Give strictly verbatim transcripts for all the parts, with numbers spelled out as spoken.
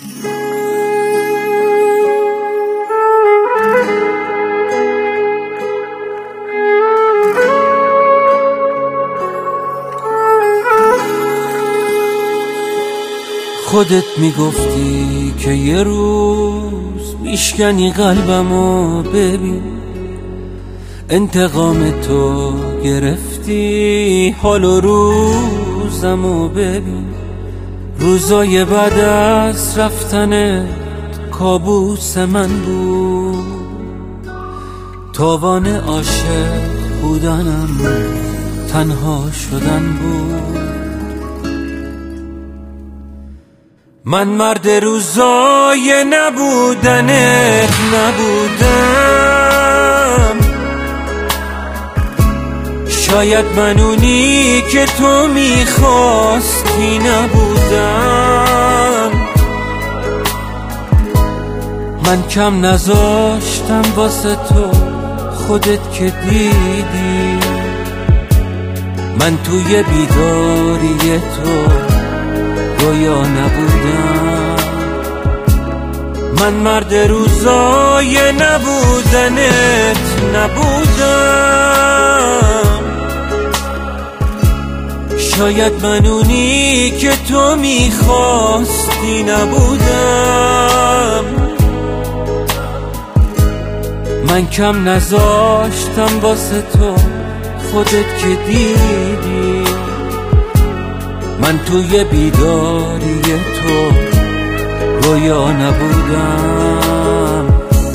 خودت میگفتی که یه روز میشکنی قلبمو، ببین انتقام تو گرفتی حال و روزمو، ببین روزای بعد از رفتنت کابوس من بود، تاوان عاشق بودنم تنها شدن بود. من مرد روزای نبودنت نبودم، شاید من اونی که تو میخواستی نبودم. من کم نذاشتم واسه تو، خودت که دیدی من توی بیداری تو رویا نبودم. من مرد روزای نبودنت نبودم، شاید من اونی که تو میخواستی نبودم. من کم نذاشتم واسه تو، خودت که دیدی من توی بیداری تو رویا نبودم.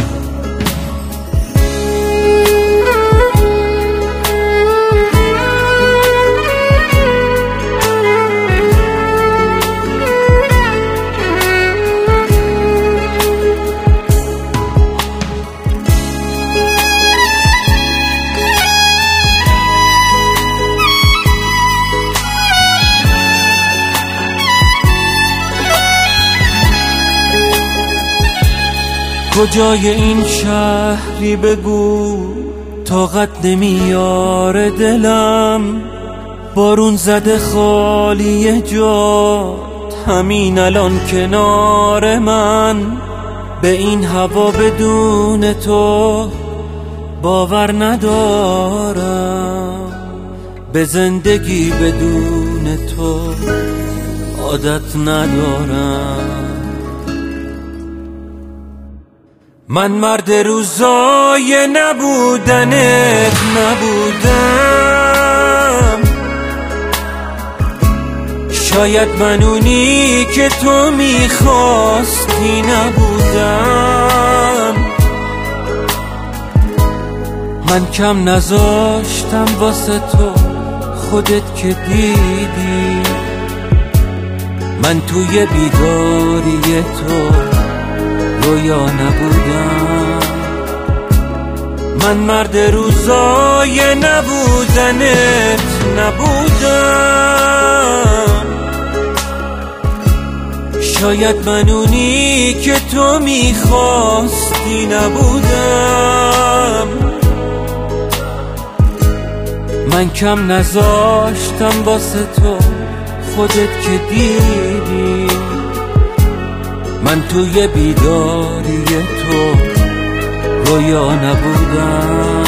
کجای این شهری بگو، طاقت نمیاره دلم، بارون زده خالی جات همین الان کنار من. به این هوا بدون تو باور ندارم، به زندگی بدون تو عادت ندارم. من مرد روزای نبودنت نبودم، شاید من اونی که تو میخواستی نبودم. من کم نذاشتم واسه تو، خودت که دیدی من توی بیداری تو رویا نبودم. من مرد روزای نبودنت نبودم، شاید من اونی که تو میخواستی نبودم. من کم نذاشتم واسه تو، خودت که دیدی من توی بیداری تو رویا نبودم.